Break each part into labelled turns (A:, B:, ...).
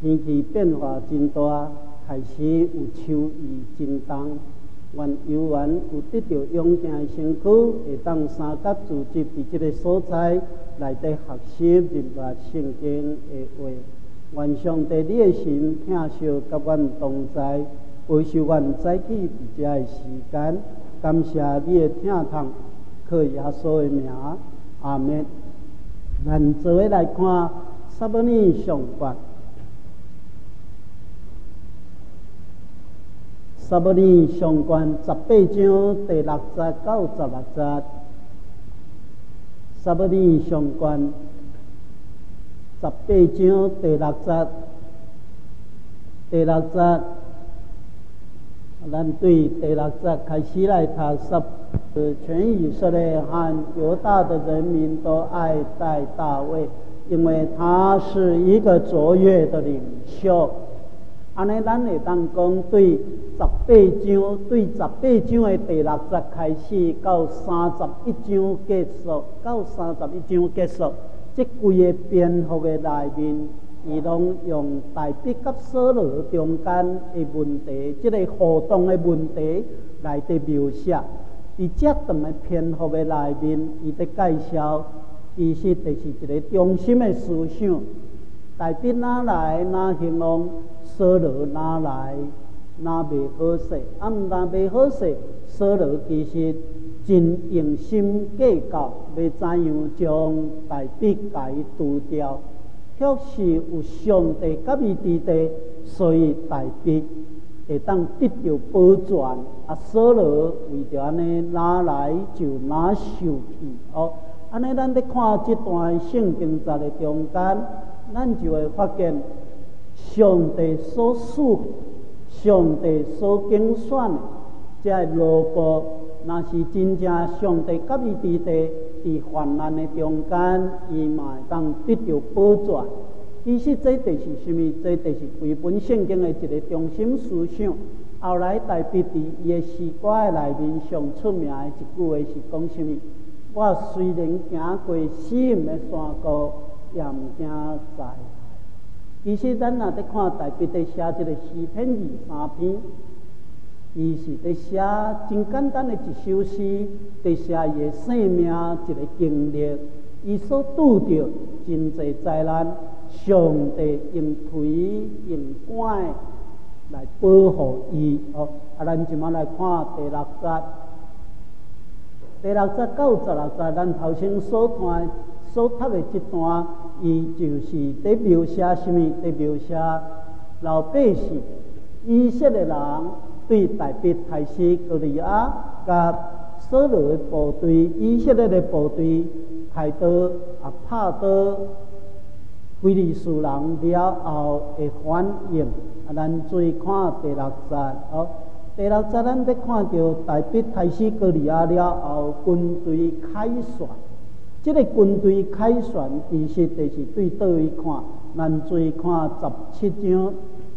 A: 天气变化真大，开始有秋意真重。愿游园有得到勇健的身躯，会当三甲自集伫即个所在内底学习明白圣经的话。愿上帝你的神疼惜甲阮同在，保守阮早起伫遮的时间。感谢你的疼痛，靠耶稣的名，阿们。咱做伙来看撒母耳上卷。撒母耳上卷18章第6节到16节。撒母耳上卷18章第6节，咱对第6节开始来读。全以色列和犹大的人民都爱戴大卫，因为他是一个卓越的领袖。安尼，咱会当讲对18章的第6节开始到31章结束，这规个篇幅的内面，伊拢用大卫甲扫罗中间的问题，这个互动的问题来伫描写。伫这段的篇幅的内面，伊伫介绍，其实就是一个中心的思想。大卫哪来哪兴旺，扫罗哪来哪袂好势。毋但袂好势，扫罗其实真用心计较，要怎样将大卫甲伊除掉。确实有上帝甲伊伫地，所以大卫会当得到保全。扫罗为着安尼哪来就哪受气哦。安尼，咱咧看这段圣经节的中间，咱就会发现上帝所赐、上帝所拣选的这路步，若是真正上帝甲伊伫地，伫患难的中间，伊嘛会当得到保全。其实这就是什么？这就是规本圣经的一个中心思想。后来大卫伫伊的诗歌的内面上出名的一句话是讲什么？我虽然行过死荫的山谷，也毋惊灾害。其实咱若伫看大卫伫写这个诗篇23篇，伊是伫写真简单的一首诗，伫写伊的生命一个经历，伊所拄着真侪灾难。上帝用推用管来保护伊哦。咱即马来看第6节，第6节到16节，咱头先所读的这段，伊就是伫描写什么？伫描写老百姓以色列人对大卫太师歌利亚甲扫罗的部队，以色列的部队开刀拍刀。非利士人了后的反应，咱注意看第6节哦。第6节咱要看到大卫太师歌利亚了后，军队凯旋。这个军队凯旋，其实就是对倒位看。咱注意看17章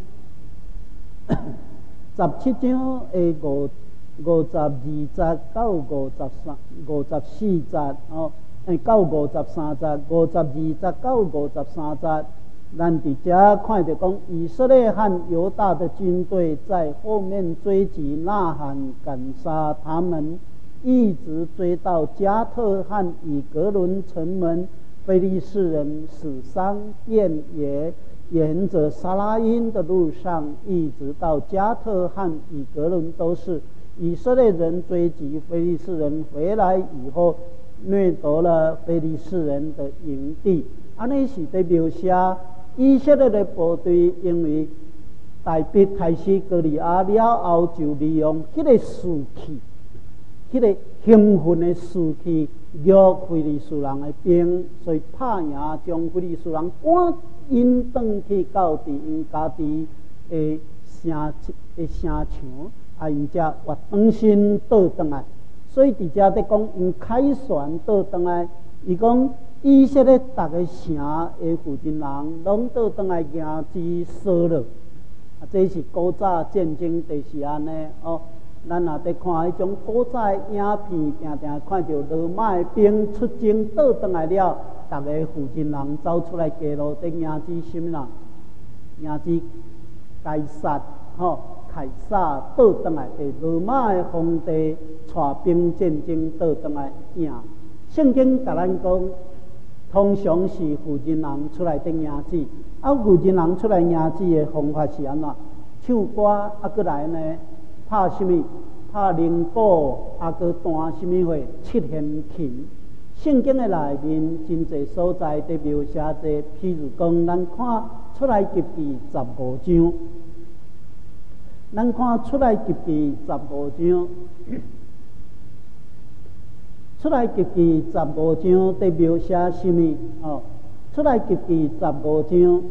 A: ，17章的52节到54节哦。到53节，52节到53节，咱伫遮看到讲，以色列和犹大的军队在后面追击呐喊赶杀他们，一直追到加特和以格伦城门。非利士人死伤遍野，沿着撒拉因的路上，一直到加特和以格伦，都是以色列人追击非利士人回来以后。掠夺了非利士人的营地，安尼是在描写以色列的部队，因为大卫开始歌利亚了后，就利用迄个士气，迄个兴奋的士气，约非利士人的兵，所以拍赢，将非利士人赶引转去到伫因家己的城场，因才活转身倒转来。所以伫遮伫讲，因凯旋倒转来，伊讲以色列逐个城的附近人，拢倒转来迎击扫罗。这是古早战争就是安尼哦。咱若伫看迄种古早的影片，定定看到罗马的兵出征倒转来了，逐个附近人走出来街路伫迎击什么人？ 名字该杀凯撒倒转来，伫罗马的皇帝带兵战争倒转来赢。圣经甲咱讲，通常是负责人出来顶赢子，负责人出来赢子的方法是安怎？唱歌搁来呢？拍什么？拍铃鼓，搁弹什么货？七弦琴。圣经的内面真侪所在伫描写者，譬如讲，咱看出来及记15章，咱看出来及记15章，出来及记15章伫描写什么？出来及记15章，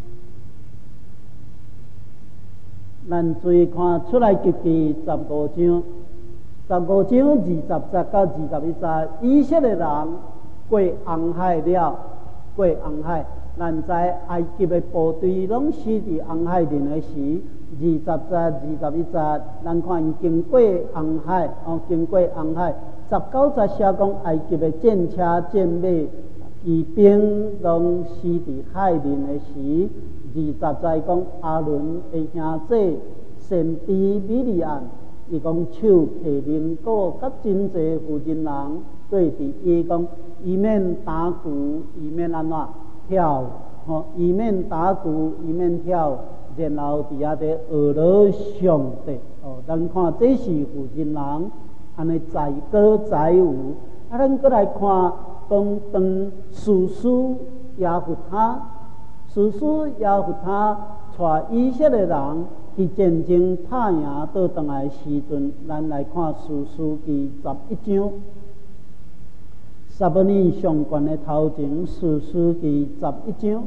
A: 咱注意看出来及记15章。15章20节到21节，以色列人过红海了，过红海。咱知埃及的部队拢死伫红海里的时，20节、21节，咱看因经过红海，经过红海。19节写讲埃及的战车、战马、骑兵拢死伫海里的时，20节讲阿伦的兄弟先知米利暗。伊讲手摕铃鼓，甲真侪负责人对伫伊讲，伊免打鼓，伊免安怎跳舞，伊免打鼓，伊免跳舞，然后伫遐伫学了上帝。咱看这是负责人安尼载歌载舞。咱搁来看讲当士师耶弗他，士师耶弗他带以色列人去战争打赢倒转来的时阵，咱来看士师记11章。撒母耳上悬的头前，士师记11章。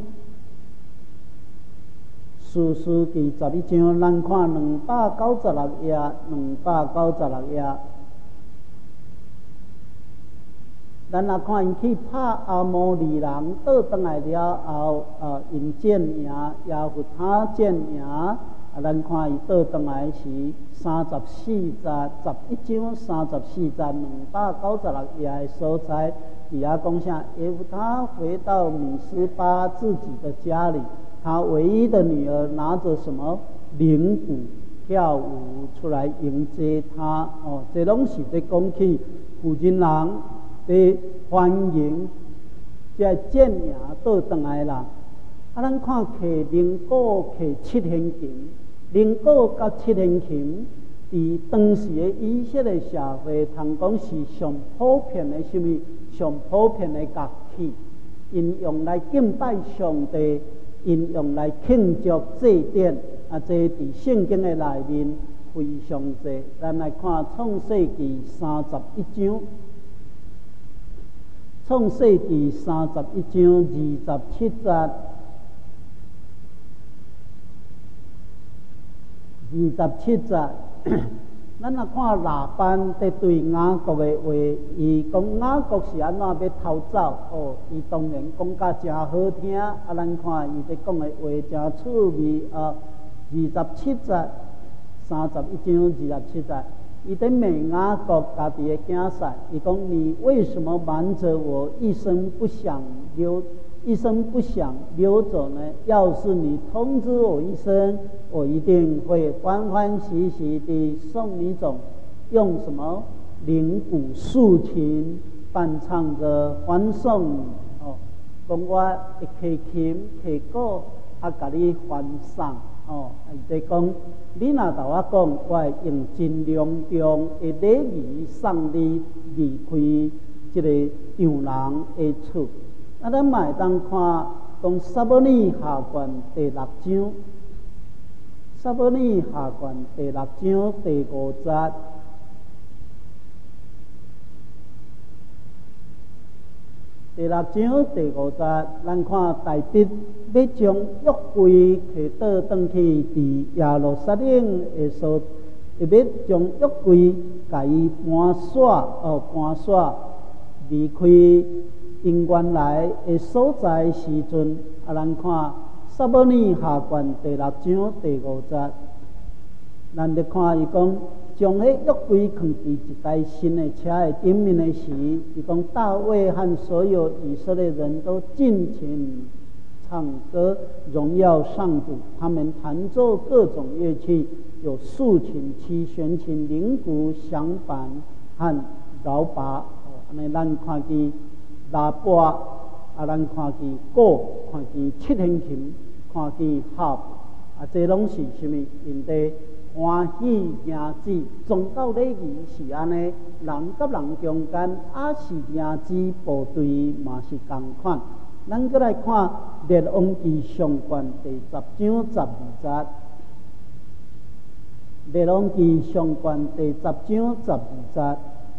A: 士师记11章，咱看296页，296页。咱来看因去拍阿摩利人倒转来了后，因战赢，耶弗他战赢。咱看伊倒转来时，34节11章34节296页的所在，底下讲下耶弗他回到米斯巴自己的家里，他唯一的女儿拿着什么铃鼓跳舞出来迎接他。这拢是在讲起负责人在欢迎这战赢倒转来啦。咱看摕铃鼓、摕七弦琴。铃鼓甲七弦琴，伫当时的以色列社会，通讲是上普遍的什么？上普遍的乐器，因用来敬拜上帝，因用来庆祝祭典。这伫圣经的内面非常多。咱来看创世纪31章，创世纪31章27节。27节，咱若看拉班在对雅各的话，伊讲雅各是安怎要逃走？伊当然讲甲真好听。咱看伊在讲的话真趣味。27节，31章27节，伊在骂雅各家己的囝婿，伊讲你为什么瞒着我，一生不想溜走呢？要是你通知我一声，我一定会欢欢喜喜地送你走。用什么铃鼓竖琴伴唱着欢送你。讲我会摕琴摕鼓，甲你欢送。伊在讲，你若甲我讲，我会用真隆重的礼仪送你离开这个丈人的厝。咱嘛会当看讲撒母耳下传第6章，撒母耳下传第6章第5节。第6章第5节，咱看大卫要将约柜摕倒转去伫耶路撒冷的所，要将约柜甲伊搬徙离开因原来的所在时阵。咱看撒母耳下传第6章第5节，咱就看伊讲。将迄约柜放伫一台新的车的顶面的时，伊讲大卫和所有以色列人都尽情唱歌，荣耀上主。他们弹奏各种乐器，有竖琴、七弦琴、铃鼓、响板和镐把。安尼咱看见喇叭，咱看见鼓，看见七弦琴，看见号，这拢是什么？因地欢喜迎子，宗教礼仪是安尼，人甲人中间也是迎子部队嘛是同款。咱再来看《列王记上卷》第10章12节，《列王记上卷》第10章12节。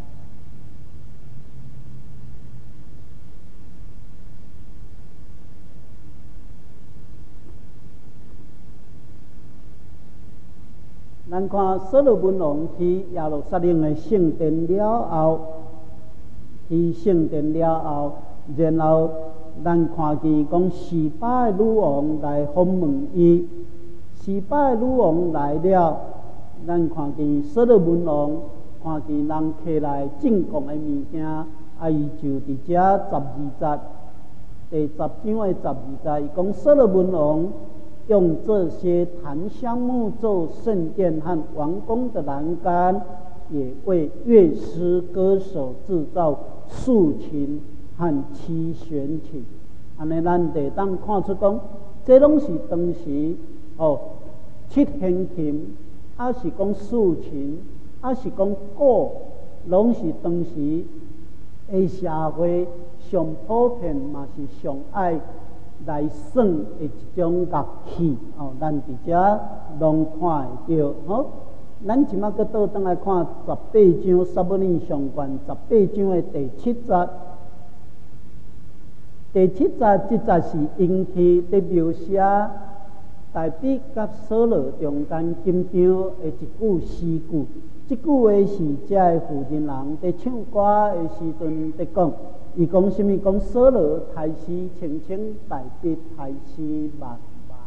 A: 咱看所罗门王去耶路撒冷的圣殿了后，去圣殿了后，然后咱看见讲示巴的女王来访问伊，示巴的女王来了，咱看见所罗门王看见人摕来进贡的物件，伊就伫遮12节，第10章的12节，伊讲所罗门王用这些檀香木做圣殿和王宫的栏杆，也为乐师歌手制造竖琴和七弦琴。安尼咱得当看出讲，这拢是当时七弦琴，是讲竖琴，是讲鼓，拢是当时的社会上普遍嘛是上爱来耍的一种乐器咱伫遮拢看会到咱即马搁倒转来看18章撒母耳上卷18章的第7节。第7节即节是引起伫描写大卫甲扫罗中间紧张的一句诗句。即句话是遮的负责人伫唱歌的时阵伫讲。伊讲什么？讲扫罗太师清清，大卫太师慢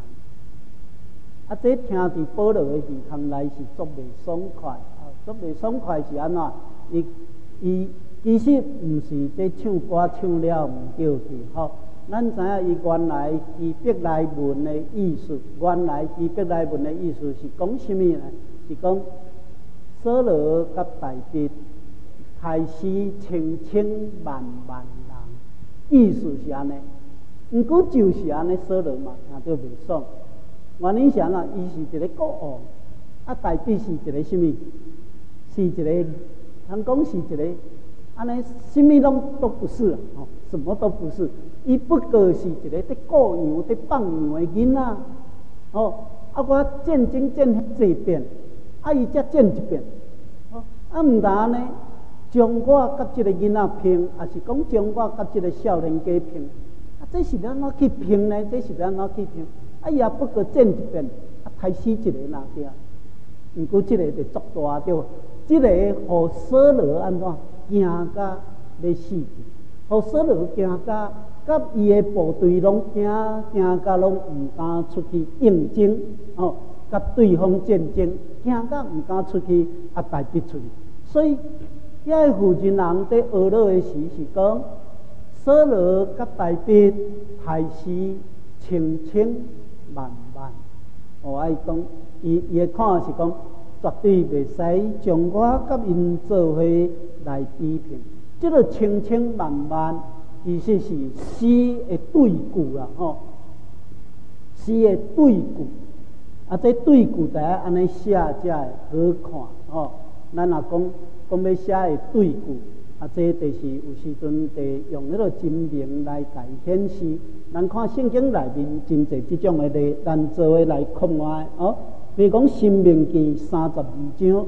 A: 慢。这听伫保罗的耳孔内是足袂爽快，足袂爽快是安怎？伊其实毋是在唱歌唱了毋叫去咱知影伊原来希伯来文的意思，原来希伯来文的意思是讲什么呢？是讲扫罗甲大卫太师清清万万人，意思是安尼。毋过就是安尼，扫罗嘛听到袂爽。原因是安怎？伊是一个国王，大卫是一个什么？是一个，通讲是一个安尼，什么都不是什么都不是。伊不过是一个伫顾羊、伫放羊的囡仔我战争战遐济遍，伊才战一遍毋但安尼。将我甲这个囡仔拼，也是讲将我甲这个少年家拼，这是要安怎去拼呢？这是要安怎去拼？也不过战一遍，杀死一个哪个？毋过这个就足大对，这个互扫罗安怎惊甲要死去？互扫罗惊甲伊的部队拢惊甲拢毋敢出去应征甲对方战争，惊甲毋敢出去大逼出去，所以。遐负责人伫学老的时是讲，扫罗甲大卫太师清清万万。伊讲，伊的看是讲，绝对袂使将我甲因做伙来比拼。这个清清万万，其实是诗的对句啦，诗的对句。这对句在安尼写才会好看咱若讲要写的对句，这就是有时阵得用迄个真名来代显示。咱看圣经内面真侪这种的例，咱做伙来看卖比如讲《申命记》32章，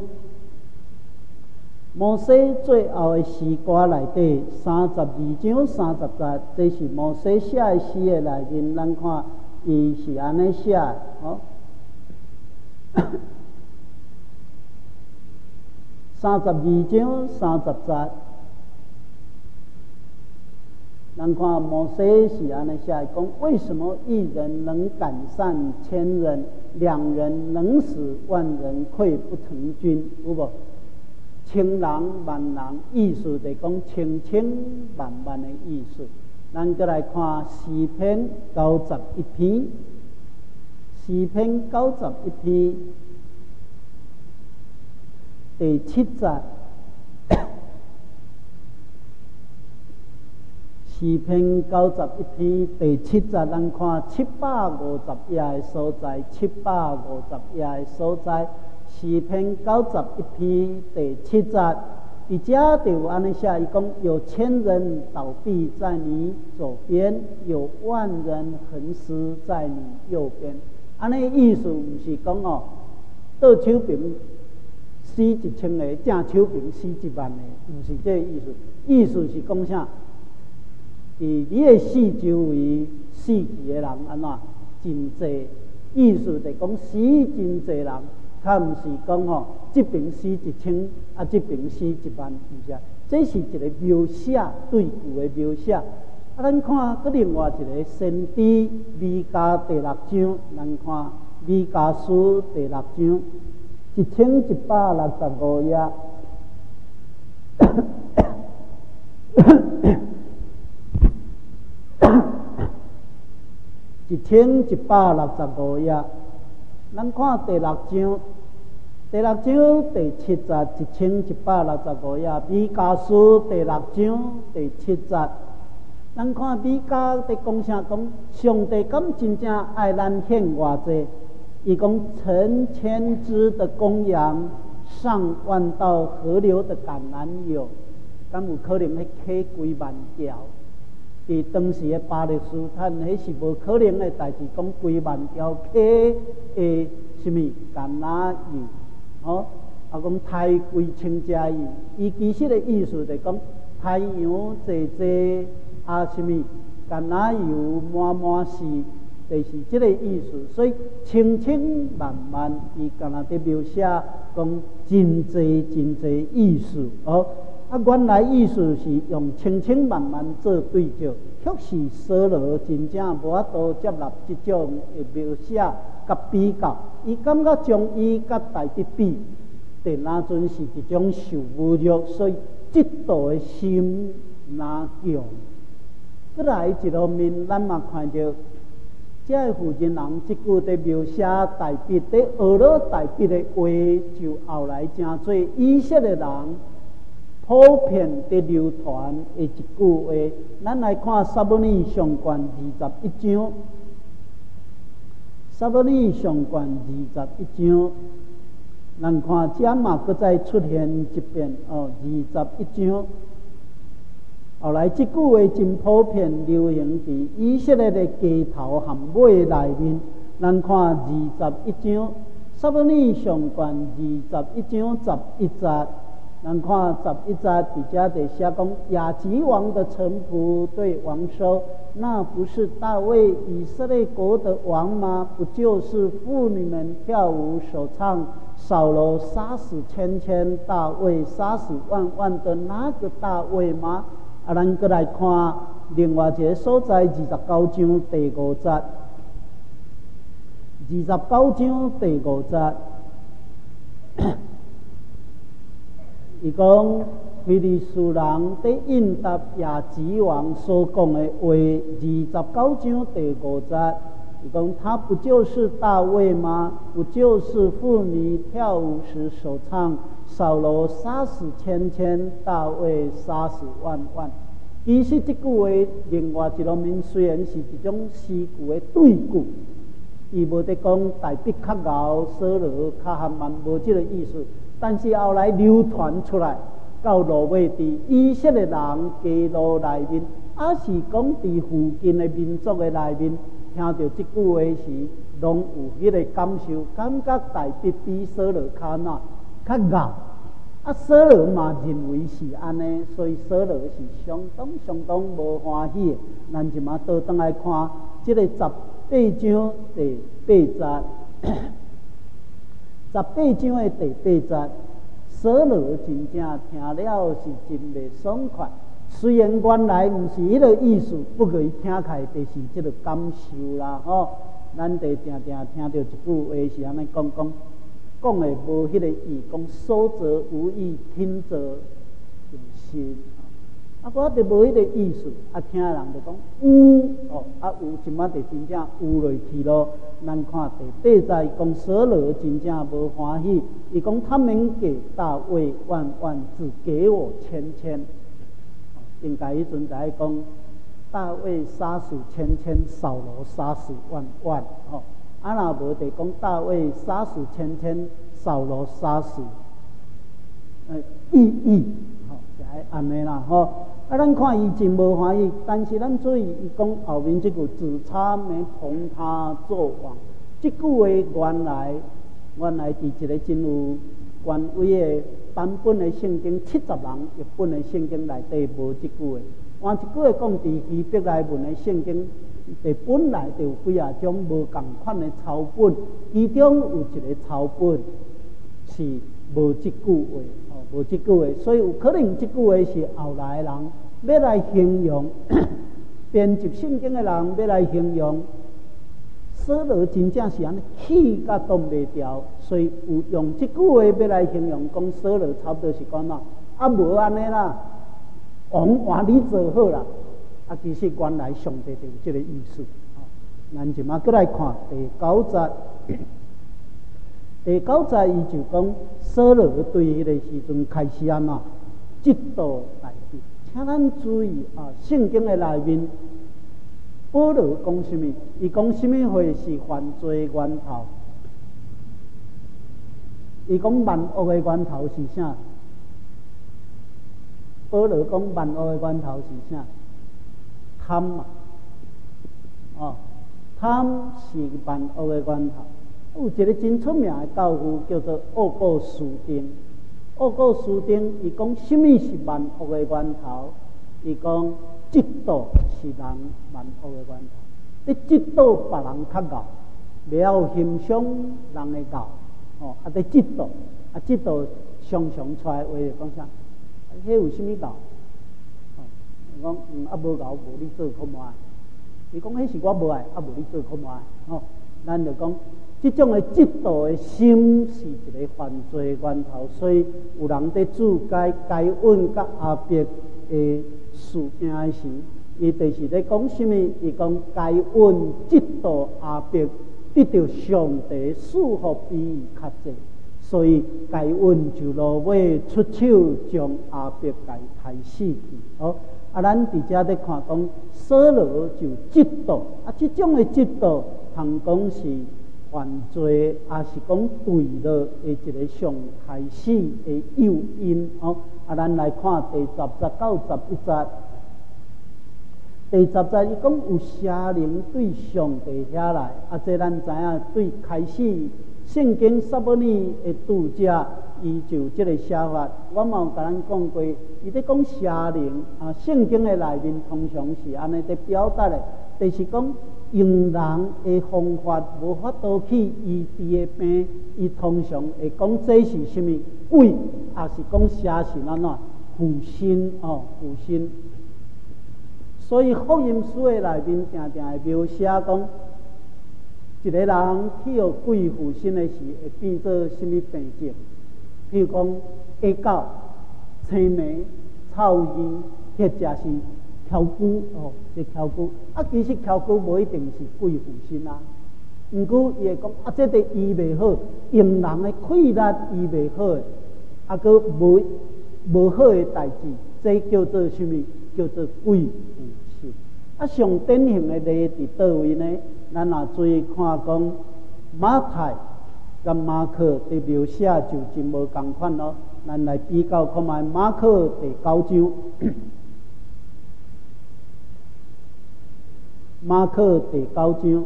A: 摩西最后的诗歌内底32章30节，这是摩西写的诗的内面，咱看伊是安尼写的32章30节，咱看摩西是安尼写讲：为什么一人能赶上千人，两人能使万人溃不成军？有无？千人万人，意思就讲千千万万的意思。 咱再来看诗篇91篇，诗篇91篇第7节。诗篇91篇第7节，咱看750页的所在，750页的所在。诗篇91篇第7节，伫遮就有安尼写，伊讲有千人倒闭在你左边，有万人横尸在你右边。安尼意思毋是讲哦，倒手边死1000个，正手边死1万个，毋是这个意思。意思是讲啥？伫你的四周围死去的人安怎真济？意思就讲死真济人，较毋是讲吼这边死1000，啊这边死1万，毋是啊？这是一个描写对句的描写。啊，咱看搁另外一个先知弥迦第6章，咱看弥迦书第6章1165页。1165页，咱看第6章，第7节，1165页，弥迦书第6章第7节，咱看弥迦在讲啥？讲上帝敢真正爱咱献偌济？伊讲成千只的公羊，上万道河流的橄榄油，敢有可能迄溪几万条？伫当时的巴勒斯坦，迄是无可能的代志。讲几万条溪的什么橄榄油，哦，啊，讲太几千只油。伊其实的意思就是讲太阳济济，啊，什么橄榄油满满是，就是这个意思。所以千千万万，伊敢若伫描写讲真济真济意思，哦。啊，原来意思是用千千万万做对照，确实扫罗真正无法度接纳这种的描写甲比较，伊感觉将伊甲大地比，就那阵是一种受侮辱，所以嫉妒的心哪强。再来一方面，咱嘛看到，这个负责人即句在描写大笔，在学了大笔的话，就后来真做以色列人普遍的流传的一句话，咱来看撒母耳上卷21章。撒母耳上卷21章，咱看这嘛搁再出现一遍哦，21章。后来这句话真普遍流行伫以色列的街头和尾内面。咱看21章，撒母耳上卷21章11节。咱看11节，伫遮就写讲亚吉王的臣仆对王说：“那不是大卫以色列国的王吗？不就是妇女们跳舞手唱扫罗杀死千千，大卫杀死万万的那个大卫吗？”啊，咱再来看另外一个所在，29章第5节。29章第5节。伊讲非利士人在应答亚吉王所讲的话，29章第5节，伊讲他不就是大卫吗？不就是妇女跳舞时手唱扫罗杀死千千，大卫杀死万万。其实这句话另外一方面虽然是一种诗句的对句，伊无得讲大笔较敖，扫罗较含慢，无这个意思。但是后来流传出来，到落尾伫以色列人街路内面，还是讲伫附近的民族的内面，听到这句话时，拢有迄个感受，感觉大笔比扫罗较哪较硬。啊，扫罗嘛认为是安尼，所以扫罗是相当无欢喜的。咱就嘛倒转来看这个18章第8节。18章的第8节，扫罗真正听了是真袂爽快。虽然原来毋是迄个意思，不过伊听起来就是这个感受啦，吼。咱得定定听到一句话是安尼讲的无迄个意，讲说者无意，听者有心。 啊，我就无迄个意思，啊，听人就讲有哦，啊有，即摆就真正有落去咯。咱看第八节讲扫罗真正无欢喜，伊讲他们给大卫万万，只给我千千。应该迄阵在讲大卫杀死千千，扫罗杀死万万。吼，啊若无就讲大卫杀死千千，扫罗杀死亿。吼，就爱安尼啦。吼，啊，咱看伊真无欢喜，但是咱注意，伊讲后面这句“只差没捧他做王”，这句话原来伫一个真有权威的版本的圣经70人译本的圣经内底无这句话。换一句话讲，伫希伯来文的圣经，本来就有几啊种无共款的抄本，其中有一个抄本是无这句话。无这句话，所以有可能这句话是后来人要来形容编辑圣经的人要来形容扫罗真正是安尼气甲动袂掉，所以有用这句话要来形容讲扫罗差不多是讲啦，啊无安尼啦，王换你做好啦，啊其实原来上帝就有这个意思。咱即马再来看第9节。第9节伊就讲扫罗对迄个时阵开始安怎嫉妒大卫，请咱注意啊，圣经的内面保罗讲什么？伊讲什么会是犯罪的源头？伊讲万恶的源头是啥？保罗讲万恶的源头是啥？贪嘛，贪是万恶的源头。有一个真出名的教父叫做奥古斯丁。奥古斯丁伊讲什么是万恶的源头？伊讲嫉妒是人万恶的源头。你嫉妒别人较敖，袂晓欣赏人的敖，你嫉妒，嫉妒常常出来话就讲啥？迄有什么敖？讲无敖，无你做可无爱。伊讲迄是我无爱，无你做可无爱。咱就讲。这种的嫉妒的心是一个犯罪的源头，所以有人在注解该恩甲阿伯的事件的时，伊就是咧讲什么？伊讲该恩嫉妒阿伯得到上帝赐福比伊较济，所以该恩就落尾出手将阿伯给杀死去。咱伫遮咧看讲扫罗就嫉妒，这种的嫉妒，通讲是。犯罪也是讲对了的一个上开始的诱因。咱来看第10节到11节。第10节伊讲有邪灵对上帝遐来，这咱知影对开始圣经撒母耳的读者，伊就这个写法。我嘛有甲咱讲过，伊咧讲邪灵圣经的内面通常是安尼在表达的，就是讲。用人的方法无法度去医治的病，伊通常会讲这是什么鬼，也是讲邪神安怎附身附身。所以福音书的内面常常会描写讲，一个人去互鬼附身的时，会变做什么病症？譬如讲假狗、青霉、臭鱼，或者是。翘骨是翘骨，其实翘骨无一定是鬼附身啊。毋过伊会讲这个医袂好，用人的气力医袂好的，个无好的代志，这叫做什么？叫做鬼附身。上典型的例伫倒位呢？咱若注意看讲马太甲马可的描写就真无共款咯。咱来比较看卖马可第9章。马可第9章，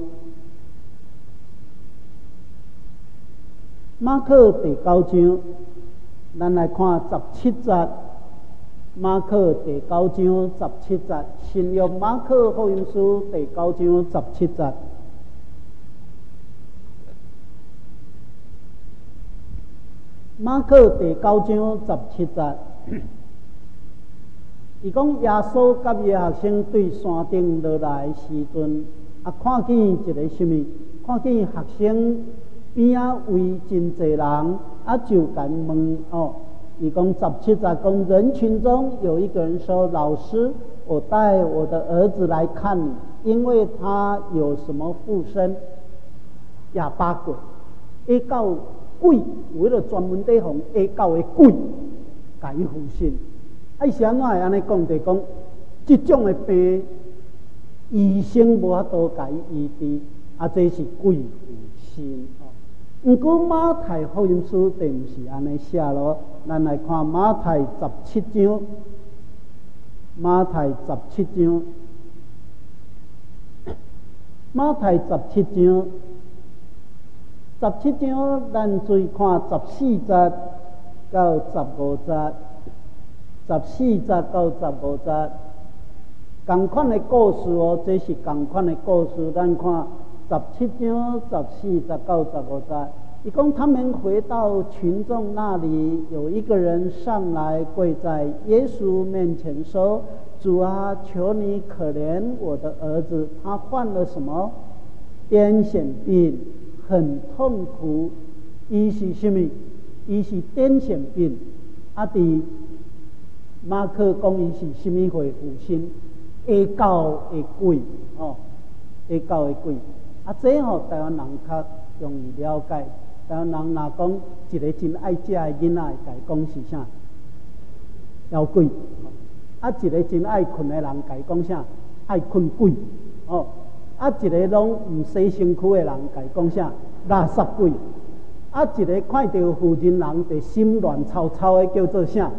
A: 马可第9章，咱来看17节。马可第9章17节，新约马可福音书第9章17节。马可第9章17节。伊讲耶稣甲伊学生对山顶落来的时阵，看见一个什么？看见学生边围真侪人，就甲问伊讲17节讲人群中有一个人说：“老师，我带我的儿子来看你，因为他有什么附身哑巴鬼、A 到鬼，为了专门地方 A 到的鬼，甲伊附身。啊，是安怎会安尼讲？就讲这种的病，医生无法度甲伊医治，啊，这是鬼附身哦。毋过马太福音书就毋是安尼写咯，咱来看马太17章，马太17章，马太17章，17章咱注看14节到15节，14节到15节，同款的故事哦，这是同款的故事，咱看。17章14节到15节，伊讲他们回到群众那里，有一个人上来跪在耶稣面前说：“主啊，求你可怜我的儿子，他患了什么癫痫病，很痛苦。伊是什么？伊是癫痫病。啊，伫马可讲伊是什么会附身？下教的鬼哦，下教的鬼。”啊，这吼台湾人较容易了解。台湾人若讲一个真爱食的囡仔，会讲是啥？妖鬼。啊，一个真爱困的人，会讲啥？爱困鬼。哦，啊，一个拢唔洗身躯的人，会讲啥？垃圾鬼。啊，一个看到负人人，就心乱糟糟的，叫做啥？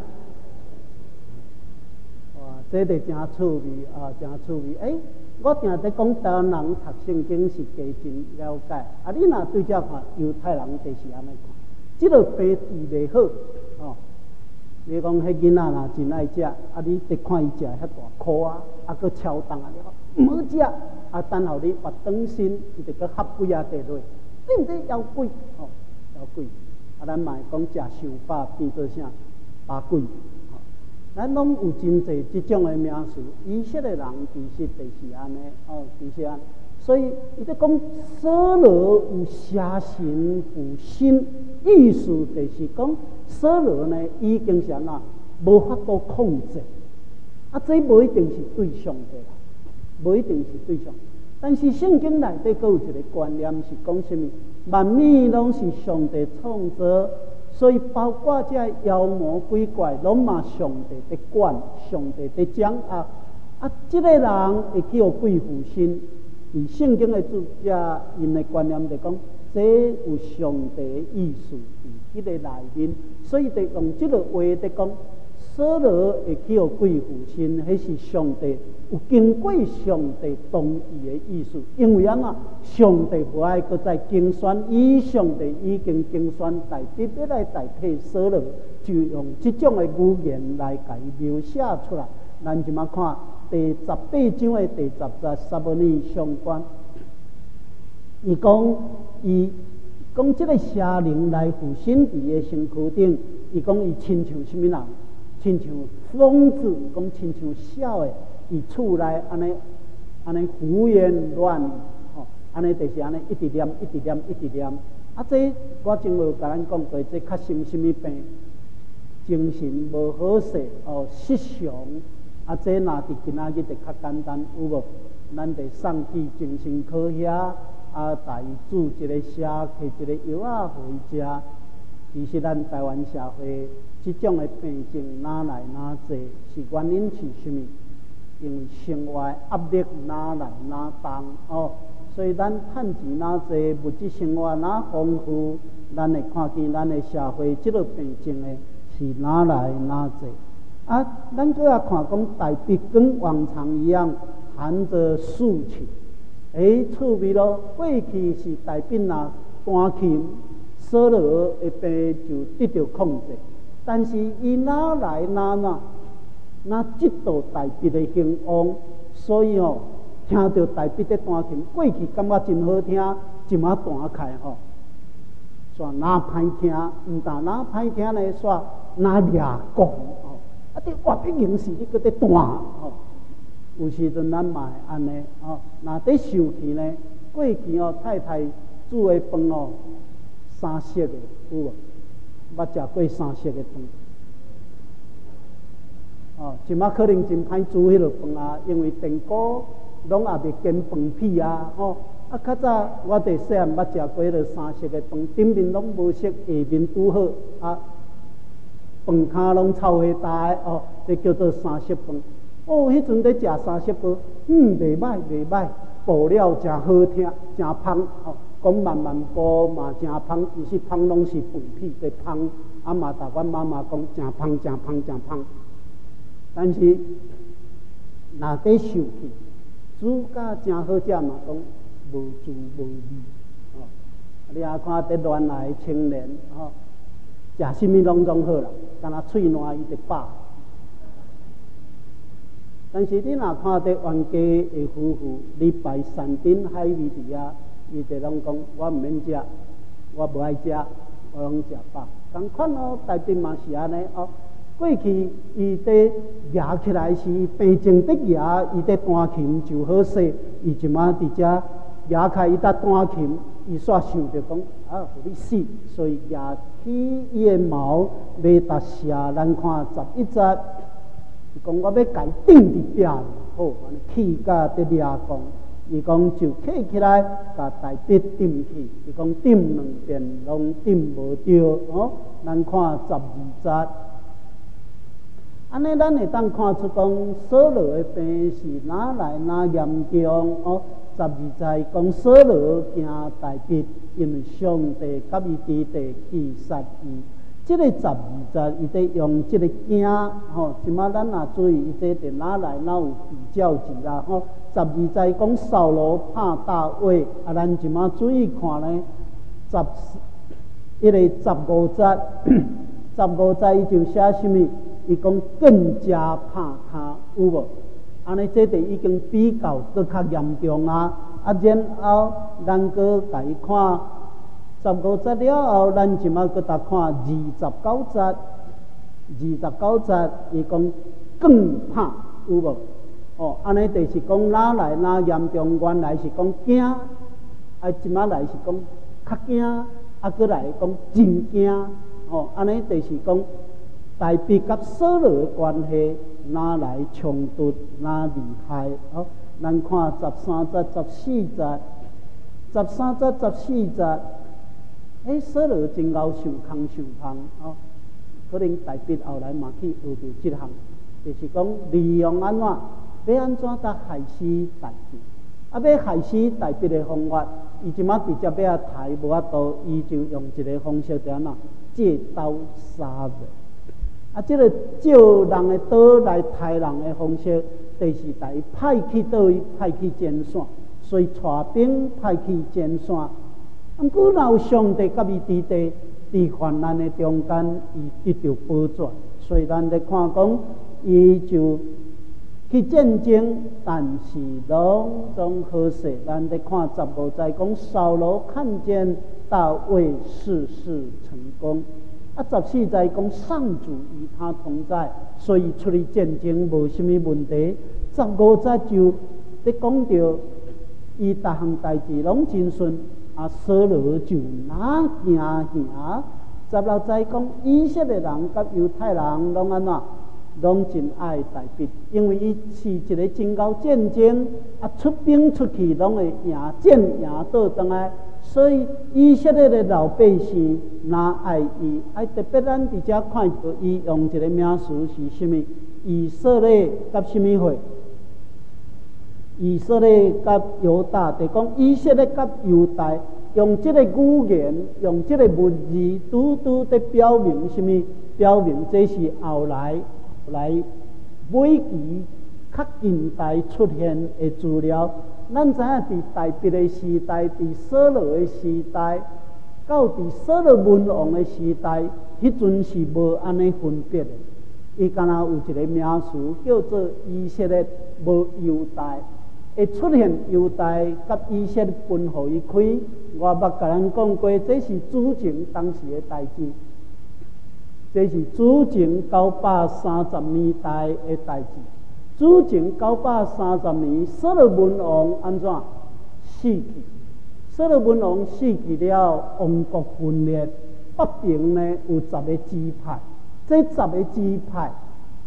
A: 哇，这就真趣味啊，真趣味。我定在讲台湾人读圣经是加真了解，啊，你若对照看犹太人就是安尼看，这个病治袂好哦。你讲迄囡仔若真爱食，啊，你得看伊食遐大颗啊，啊，佮超重啊，你讲唔好食，啊，等候你活长身，伊就佮合几啊地落，对毋对？妖鬼哦，妖鬼，啊，咱嘛讲食寿巴变做啥？巴鬼。咱拢有真侪即种的名词，以色列人其实就是安尼哦，其实啊，所以伊在讲扫罗有邪神附身，意思就是讲扫罗呢已经是安那无法度控制，啊，这无一定是对上帝啦，无一定是对上，但是圣经内底佫有一个观念是讲什么？万物拢是上帝创造。所以，包括这妖魔鬼怪，拢嘛上帝在管，上帝在掌握。啊，这个人会去有鬼附身，以圣经的作者因的观念就讲，这有上帝的意思伫迄个内面，所以就用这个话在讲，扫罗会去有鬼附身，迄是上帝有经过上帝同意的意思。因为安怎，上帝无爱搁再竞选，上帝已经竞选代笔要来代替扫罗，就用这种的语言来甲伊描写出来。咱就嘛看第18章的第10节，撒母耳上官，伊讲这个邪灵来附身伫伊身躯顶，伊讲伊亲像什么人？亲像疯子，讲亲像小的，伫厝内安尼胡言乱语，吼，安尼就是安尼一直念，一直念，一直念。啊，这我前有甲咱讲过，这较生什么病？精神无好势哦，失常。啊，这若伫今仔日就较简单，有无？咱得送去精神科遐，啊，带伊煮一个吃，摕一个药啊，互伊食。其实咱台湾社会这种的病症哪来哪济，是原因是什么？因为生活压力哪来哪重哦，所以咱趁钱哪济，物质生活哪丰富，咱会看见咱的社会这个病症的是哪来哪济啊？咱搁要看讲大笔跟往常一样含着竖起，趣味咯。过去是大笔拿搬去。扫罗的病就得到控制，但是伊哪来哪这道大笔的兴旺，所以哦，听到大笔在弹琴，过去感觉真好听，就马弹开吼。煞哪歹听，唔但哪歹听呢，煞哪掠讲哦，啊！啲乐器形式你搁在弹哦，有时阵咱嘛会安尼哦，若在受气呢，过去哦，太太煮的饭哦。3色的有无？捌食过3色的饭？ 即马可能真歹煮迄落饭啊，因为电锅拢也袂煎饭皮啊，啊，较早我伫细汉捌食过迄落三色的饭，顶面拢无色，下面拄好啊，饭骹拢臭下大的这叫做三色饭。迄阵咧食三色饭，袂歹袂歹，布料真好听，真香讲慢慢煲嘛真香，其实香拢是饭皮的香，啊嘛，甲阮妈妈讲真香真香真香。但是若得受气，煮甲真好食嘛，讲无滋无味。你也看得原来的青年食什么拢好啦，干那喙烂伊就饱。但是你若看到冤家的夫妇，礼拜山珍海味伫遐，伊就拢讲我毋免食，我无爱食，我拢食饱。同款台北嘛是安尼过去伊伫夹起来是平静的夹，伊伫弹琴就好势。伊即马伫遮夹开伊搭弹琴，伊煞想着讲互你死，所以夹起伊的毛要搭射。咱看11节。伊讲我要家顶伫壁，好，安尼气甲得抓讲。伊讲就起起来，甲台北顶去。伊讲顶两遍拢顶无着咱看12节，安尼咱会当看出讲扫罗的病是哪来哪严重12节讲扫罗惊台北，因为上帝甲伊伫地去杀伊。这个12节，伊在用这个惊即马咱也注意，伊这伫哪来哪有比较字啦12节讲扫罗拍大卫，咱即马注意看咧迄个15节，15节伊就写什么？伊讲更加拍他，有无？安尼这已经比较搁较严重啊！然后咱搁甲伊看。15节了后，咱即马搁搭看29节，29节伊讲更怕有无？安尼就是讲哪来哪严重？原来是讲惊，即马来是讲较惊，搁来讲真惊。安尼就是讲台北甲扫罗的关系哪来冲突，哪厉害？咱看13节、14节，13节、14节。扫罗真够受空可能台北后来嘛去学着这项，就是讲利用安怎，要安怎搭害死台北，要害死台北的方法，伊即马直接要抬无法度，伊就用一个方式就安怎借刀杀人。这个借人的刀来抬人的方式，就是来派去倒位，派去前线，所以带兵派去前线。过若有上帝甲伊伫地伫患难的中间，伊得到保全。所以咱咧看讲，伊就去战争，但是拢总好势。咱咧看15节讲，扫罗看见大卫事事成功。14节讲，上主与他同在，所以出去战争无什么问题。15节就咧讲到，伊逐项代志拢真顺。扫罗就哪行行，16节讲以色列人甲犹太人拢安怎，拢真爱台北，因为伊是一个真够战争，出兵出去拢会赢战赢倒转来，所以以色列的老百姓哪爱伊，特别咱伫遮看到伊用一个名词是什么？以色列甲什么会？以色列甲犹大，就讲以色列甲犹大用这个语言，用这个文字，拄拄在表明什么？表明这是后来每期较近代出现的资料。咱知影伫台北的时代，伫扫罗的时代，到伫扫罗文王的时代，迄阵是无安尼分别的。伊敢若有一个名词叫做以色列，无犹大。会出现犹大甲以色列分互伊开，我捌甲咱讲过，这是主前当时的代志，这是主前930年代的代志。主前930年，扫罗文王安怎死去？扫罗文王死去了，王国分裂，北边呢有10个支派，这10个支派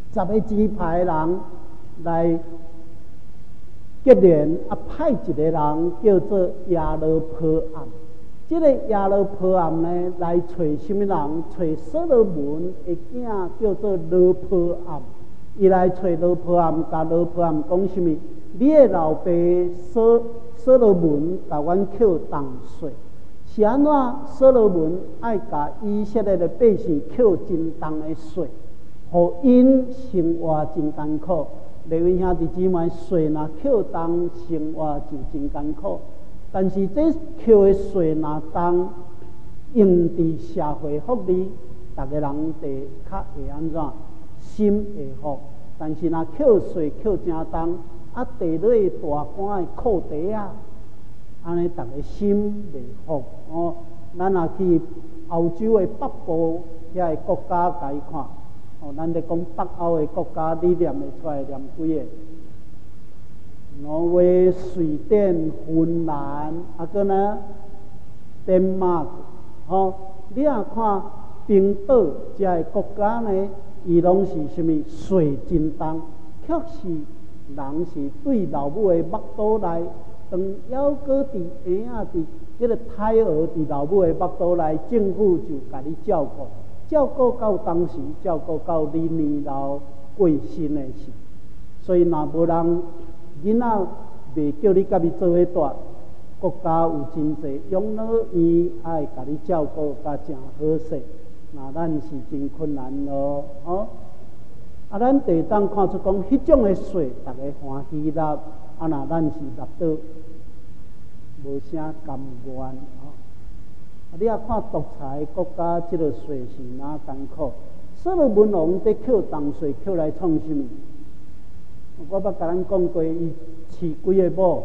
A: 10个支派人来结连，派一个人叫做亚罗波暗。这个亚罗波暗呢，来找什么人？找所罗门的囝叫做罗波暗。伊来找罗波暗，甲罗波暗讲什么？你的老爸所罗门甲阮扣重税，是安怎？所罗门爱甲以色列的百姓扣真重的税，互因生活真艰苦。利未兄弟姊妹，税若扣重，生活就真艰苦。但是这扣的税若重，用伫社会福利，逐个人地较会安怎？心会福。但是若扣税扣真重，地落大官的课题安尼逐个心袂福哦。咱若去欧洲的北部遐个国家甲伊看，咱咧讲北欧的国家，你念会出来念几个？挪威、瑞典、芬兰，个呢？丹麦，你若看冰岛这个国家呢，伊拢是什么税真重，确实人是对老母的腹肚内，当还搁伫婴仔伫迄个胎儿伫老母的腹肚内，政府就甲你照顾。照顾到当时，照顾到你年老过身的时，所以若无人囡仔袂叫你甲伊做伙大，国家有真济养老院爱甲你照顾甲真好势，那咱是真困难咯，咱地当看出讲，迄种的税，逐个欢喜纳，那咱是纳到无啥甘愿你也看独裁国家，这个税是哪艰苦？所罗门王伫扣重税，扣来创什么？我捌甲咱讲过，伊饲几个某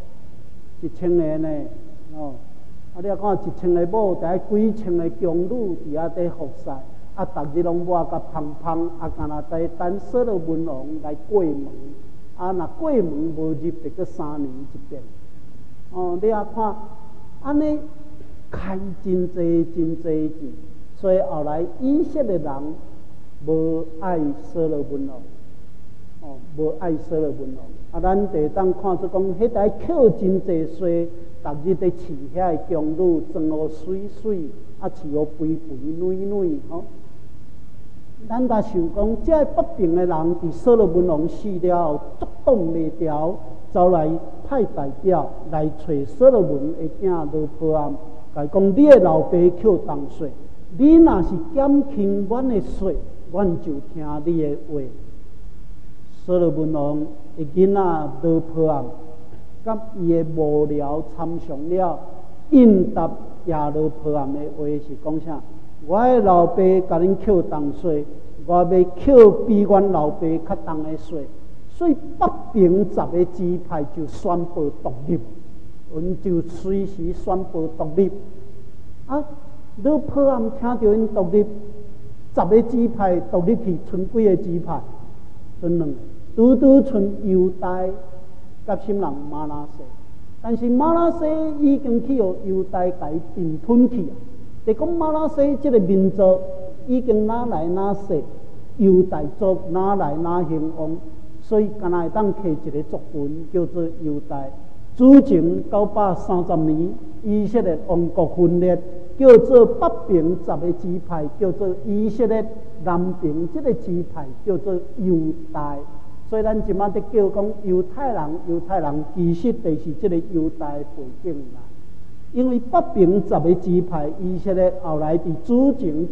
A: ，1000个呢，你也看1000个某，在几千个宫女伫遐伫服侍，逐日拢活甲胖胖，干那在等所罗门王来过门，若过门无入，得个3年一遍。你也看安尼。开真济真济钱，所以后来以色列人无爱所罗门王，无爱所罗门王。咱地当看出讲，迄台扣真济税，逐日伫饲遐个宫女，装互水水，饲互肥肥软软咱甲想讲，这北平的人伫所罗门王死了后，足挡袂牢，走来派代表来找所罗门的囝罗波暗。甲讲，你的老爸扣重税，你若是减轻阮的税，阮就听你的话。所罗门王的囡仔罗波暗，甲伊的幕僚参详了，应答亚罗波暗的话是讲啥？我的老爸甲恁扣重税，我要扣比阮老爸较重的税，所以北平10个支派就宣布独立。阮就随时宣布独立。罗波暗听到因独立，10个支派独立去，剩几个支派？剩2个，拄剩犹大甲什人马拉西。但是马拉西已经去互犹大甲伊并吞去啊！就讲马拉西这个民族已经哪来哪细，犹大族哪来哪兴旺，所以敢若会当起一个族群叫做犹大。主前930年，以色列王国分裂，叫做北平10个支派，叫做以色列南平这个支派叫做犹大。所以咱即马在叫讲犹太人其实就是这个犹大的背景啦。因为北平10个支派，以色列后来伫主前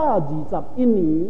A: 721年，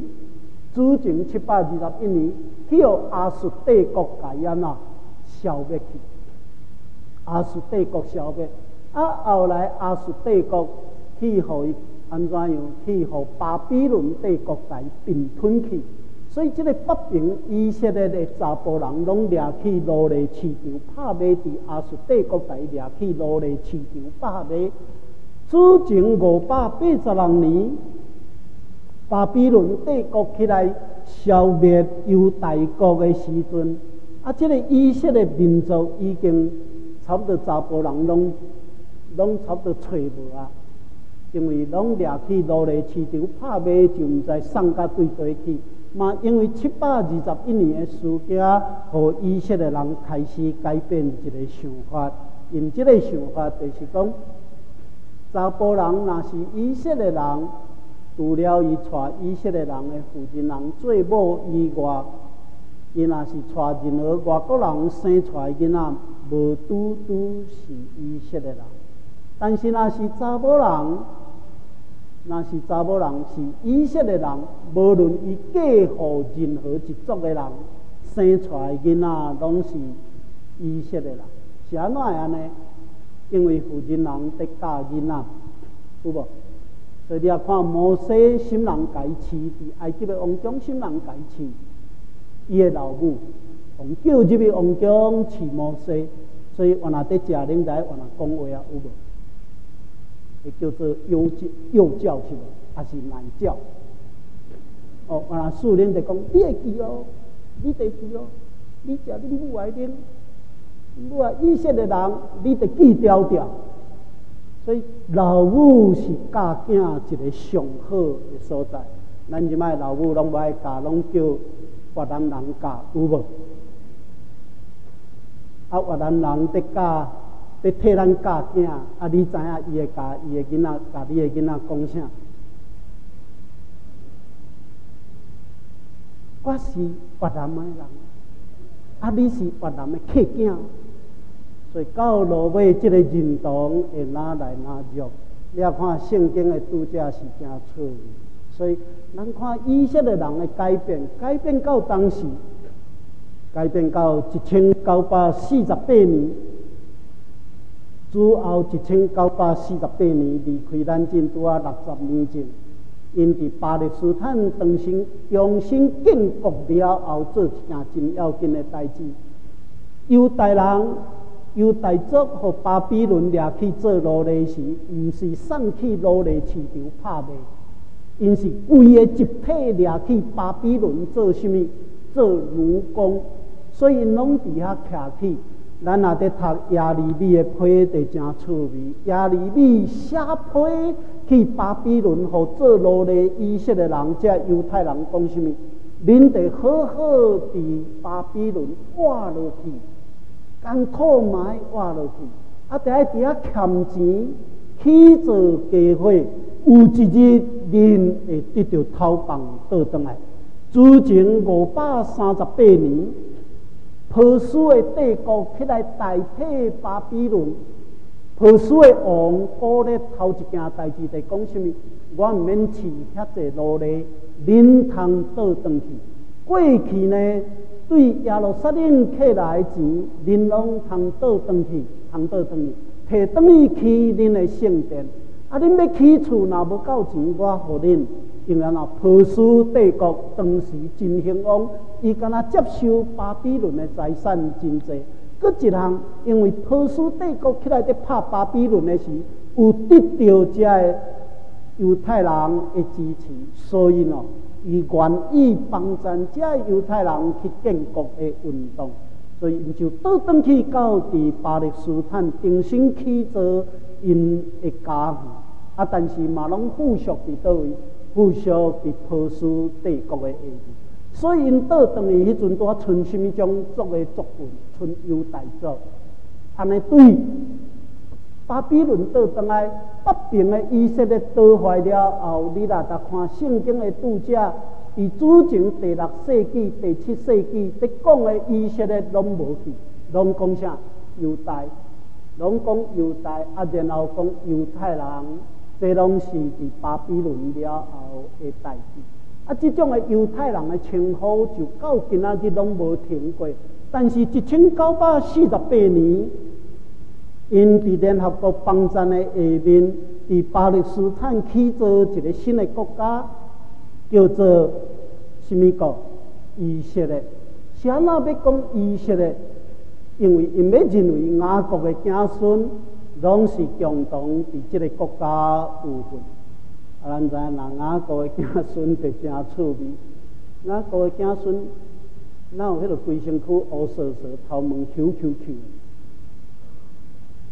A: 去互亚述帝国甲伊消灭去。亚述帝国消灭，后来亚述帝国去互伊安怎样？去互巴比伦帝国甲伊并吞去。所以这个北平以色列的查甫人拢掠去奴隶市场拍卖，伫亚述帝国甲伊掠去奴隶市场拍卖。主前582年，巴比伦帝国起来消灭犹大国的时阵，这个以色列民族已经差不多查甫人拢差不多找无啊，因为拢掠去奴隶市场拍卖，就毋知送到对地去。 嘛因为721年的事件，互以色列人开始改变一个想法。因这个想法就是讲，查甫人若是以色列人，除了伊娶以色列人的妇人人做某以外，伊若是娶任何外国人生出来囡仔，无拄是以色列人。但是若是查某人是以色列人，无论伊嫁互任何一族的人，生出来囡仔拢是以色列人。是安怎会安尼？因为妇人人得嫁囡仔，有无？所以你也看摩西心人家饲，伫埃及的王宫心人家饲，伊的老母王叫入去王宫饲摩西，所以原来在食啉在原来讲话啊，有无？会叫做幼教是无？还是奶教？哦，原来树人就讲，你会记哦，你得记哦，你食你母爱啉，母爱以色列人，你得记条条。所以老母是教囝一个上好的所在。咱即摆老母拢无爱教，拢叫越南人教，有无？啊，越南人得教。要替咱教囝，啊！你知影伊会教伊的囡仔，教你的囡仔讲啥？我是越南的人，啊！你是越南的客囝，所以到落尾这个认同会哪来哪入？你要看圣经的拄则是真错误，所以咱看以色列人的改变，改变到当时，改变到1948年。之后1948年离开咱前拄啊60年前，因伫巴勒斯坦重新建国了后，做一件真要紧的代志。犹太族和巴比伦掠去做奴隶时，毋是送去奴隶市场拍卖，因是规个集体掠去巴比伦做什么？做奴工，所以因拢伫遐徛起。咱也在读亚利米的批，就真趣味。亚利米写批去巴比伦，互做奴隶以色列人，这犹太人讲什么？恁得好好伫巴比伦活落去，艰苦嘛要活落去。啊，得爱伫遐欠钱，去做家伙，有一日恁会得到头棒倒转来。之前538年。波斯的帝国起来代替巴比伦，波斯的王鼓励头一件代志，就讲什么？我唔免饲遐济奴隶，恁通倒转去。过去呢，对耶路撒冷客来的钱，恁拢通倒转去，摕转去恁的圣殿。啊，恁要起厝，若无够钱，我互恁。因为波斯帝国当时真兴旺，伊敢若接收巴比伦的财产真济。搁一项，因为波斯帝国起来在拍巴比伦的时，有得到这个犹太人的支持，所以伊愿意帮助这犹太人去建国的运动，所以因就倒转去到伫巴勒斯坦重新起造因的家园。啊，但是嘛拢附属伫倒位？附属伫波斯帝国的下面，所以因倒转去迄阵，拄啊剩什么种族的族群？剩犹太族。安尼对巴比伦倒转来，北边的以色列倒坏了后，你若逐看圣经的拄则，伫主前第6世纪、第7世纪，伫讲的以色列拢无去，拢讲啥？犹太，拢讲犹太，啊，然后讲犹太人。这拢是伫巴比伦了后的代志。啊，这种的犹太人的称呼就到今仔日拢无停过。但是1948年，因伫联合国帮助的下面，伫巴勒斯坦起造一个新的国家，叫做什么国？以色列。是安怎要讲以色列？因为因要认为雅各的子孙。拢是共同伫即个国家有份。啊，咱知影人雅各的子孙就真趣味。雅各的子孙，哪有迄个规身躯乌索索，头毛 QQQ？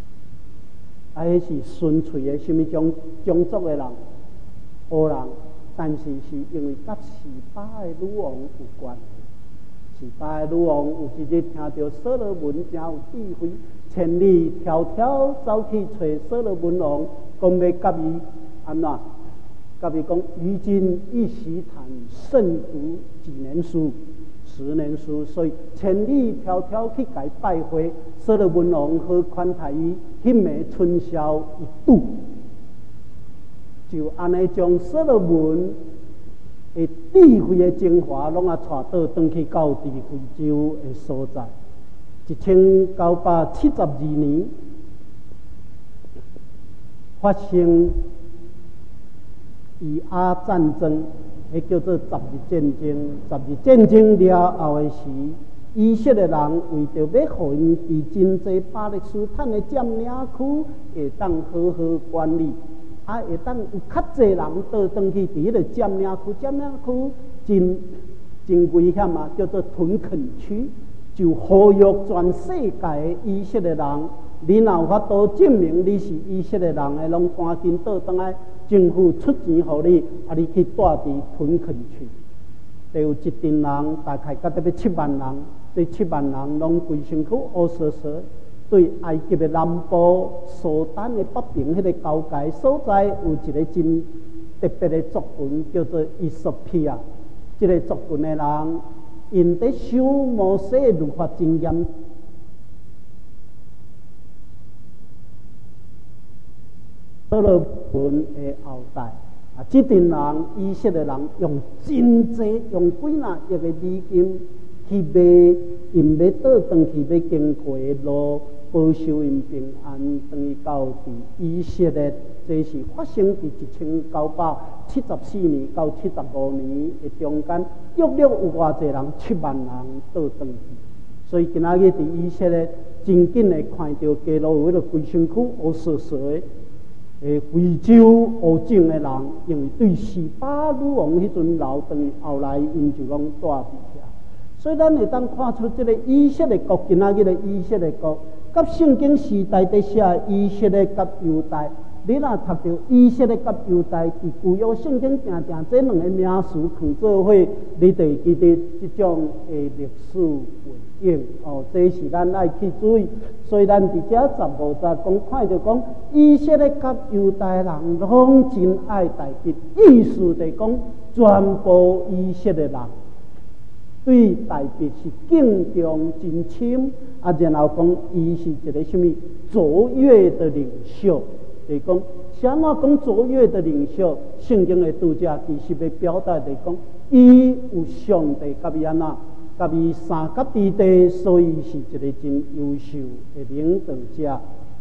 A: 啊，迄是纯粹的什么种族的人？黑人， 但是是因为甲示巴的女王有关系。示巴的女王有一日听到所罗门真有智慧，千里迢迢走去找所罗门王，讲要甲伊安怎？甲伊讲，于今一时谈，胜读几年书，10年书，所以千里迢迢去甲伊拜会。所罗门王好款待伊，迄暝春宵一度，就安尼将所罗门的智慧的精华，拢带倒转去到伫非洲的所在。1972年发生以阿战争，迄叫做十日战争。十日战争了后的时，以色列人为着要互因伫真济巴勒斯坦的占领区会当好好管理，会当有较济人倒转去伫迄个占领区。占领区真危险啊，叫做屯垦区。就呼吁全世界的以色列人，你若有法度证明你是以色列人的，拢赶紧倒转来，政府出钱予你，你去住伫屯垦区。就有一群人，大概甲得要7万人，这7万人拢规身躯乌索索。对埃及的南部、苏丹的北边迄个交界所在，有一个真特别的族群，叫做以索比亚。这个族群的人，因在守摩西的律法真严。所罗门的后代这群人，以色列人用真济，用几若亿的美金去买，因要倒转去要经过的路，保守因平安，等于到伫以色列。这是发生伫1974年到75年的中间，约有偌济人，7万人倒转去。所以今仔日伫以色列，真紧的看到街路有迄个规身躯乌索索的非洲乌种的人，因为对示巴女王迄阵留长，后来因就讲住伫遐。所以咱会当看出这个以色列国，今仔日的以色列国，甲圣经时代伫写以色列甲犹大。你若读到以色列甲犹大伫旧约圣经定这两个名词放做伙，你就记得这种历史背景这是咱爱去注意。所以咱伫遮15节讲看到讲，以色列甲犹大人拢真爱大卫，意思就是讲全部以色列人对大卫是敬重真深然后讲伊是一个什么卓越的领袖。就是讲，啥物讲卓越的领袖？圣经的读者其实要表达就是讲，伊有上帝甲伊安怎，甲伊三甲之地，所以是一个真优秀的领导者。